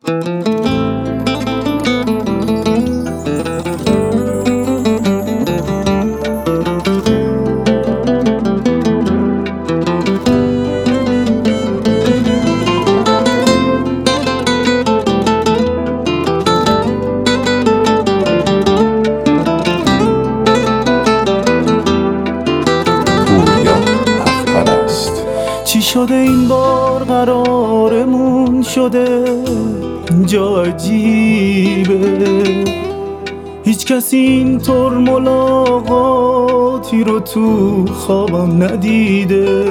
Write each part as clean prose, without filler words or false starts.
چی شده این بار قرارمون شده جا عجیبه، هیچ کسی اینطور ملاقاتی رو تو خوابم ندیده.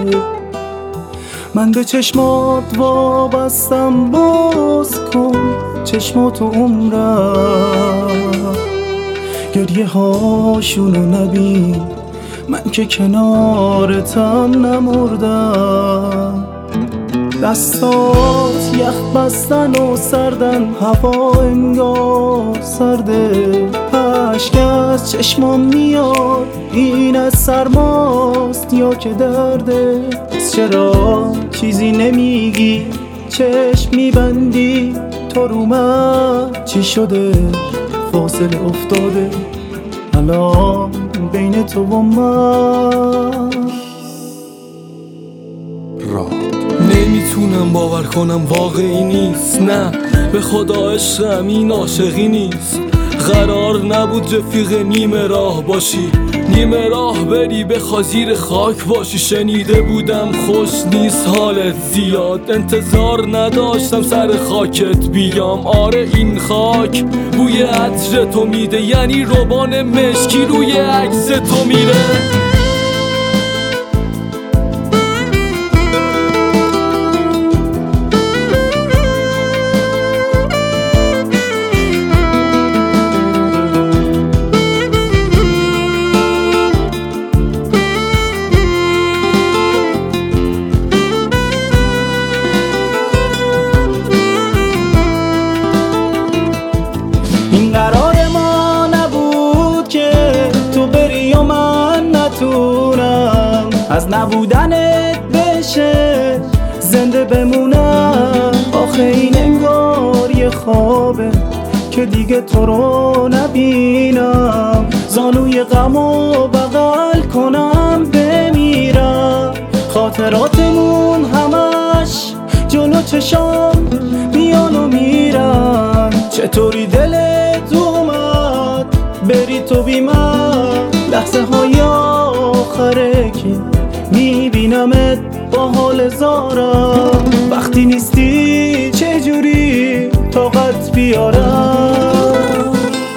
من به چشمات وابستم، باز کن چشماتو عمرم، گریه هاشونو نبین، من که کنارتم نمردم. دستات یخ بستن و سردن، هوا انگار سرده، اشک از چشمام میاد، این از سرماست یا که درده. چرا چیزی نمیگی، چشم میبندی تو رو من؟ چی شده فاصله افتاده الان بین تو و من؟ نمیتونم باور کنم واقعی نیست، نه به خدا عشقم این عاشقی نیست. قرار نبود رفیق نیمه راه باشی، نیمه راه بری بخوا زیر خاک باشی. شنیده بودم خوش نیست حالت زیاد، انتظار نداشتم سر خاکت بیام. آره این خاک بوی عطر تو میده، یعنی روبان مشکی روی عکس تو میره. این قرار ما نبود که تو بری و من نتونم از نبودنت بشه زنده بمونم. آخه این انگار یه خوابه که دیگه تو رو نبینم، زانوی غمو بغل کنم بمیرم. خاطراتمون همش جلو چشام میان و میرن، چطوری دلت اومد بری تو بی من؟ لحظه های آخره که میبینمت با حال زارم، وقتی نیستی چجوری طاقت بیارم؟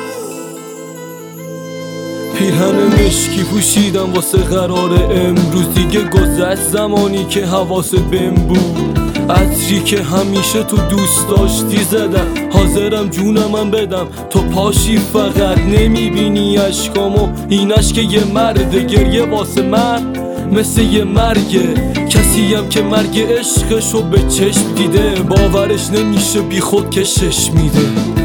پیرهن مشکی پوشیدم واسه قرار امروز، دیگه گذشت زمانی که حواست بهم بود. عطری که همیشه تو دوست داشتی زدم، حاضرم جونمم بدم تو پاشی، فقط نمیبینی اشکامو. این اشک یه مرده، گریه واسه من مثل یه مرگه. کسیم که مرگ عشقشو به چشم دیده، باورش نمیشه بی خود کشش میده.